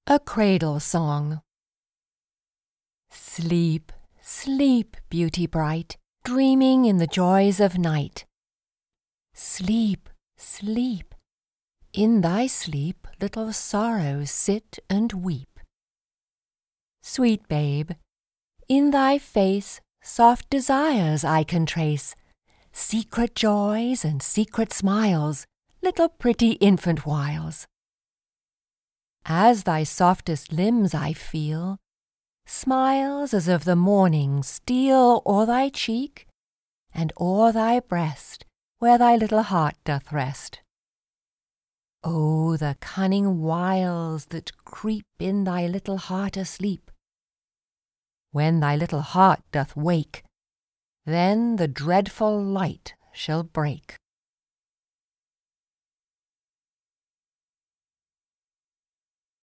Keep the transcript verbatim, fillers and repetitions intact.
A Cradle Song. Sleep, sleep, beauty bright, dreaming in the joys of night. Sleep, sleep. In thy sleep little sorrows sit and weep. Sweet babe, in thy face soft desires I can trace, secret joys and secret smiles, little pretty infant wiles. As thy softest limbs I feel, smiles as of the morning steal o'er thy cheek, and o'er thy breast, where thy little heart doth rest. Oh, the cunning wiles that creep in thy little heart asleep! When thy little heart doth wake, then the dreadful light shall break.